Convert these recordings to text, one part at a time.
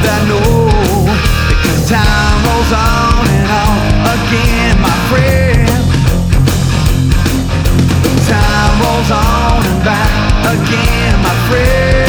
that note, because time rolls on and on again, my friend. Time rolls on and back again, my friend.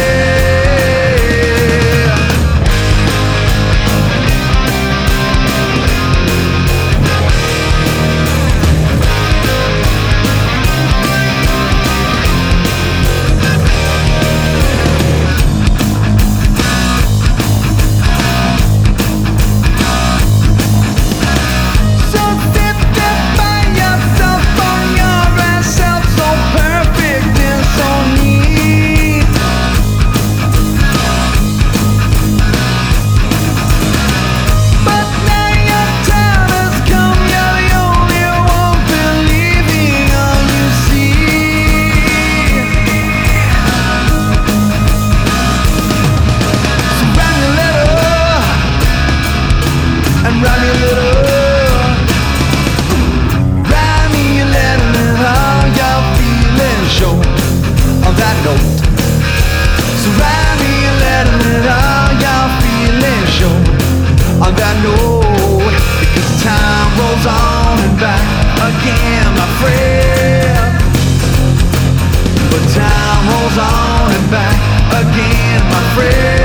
So write me a letter with all your feelings show on that note, because time rolls on and back again, my friend. But time rolls on and back again, my friend.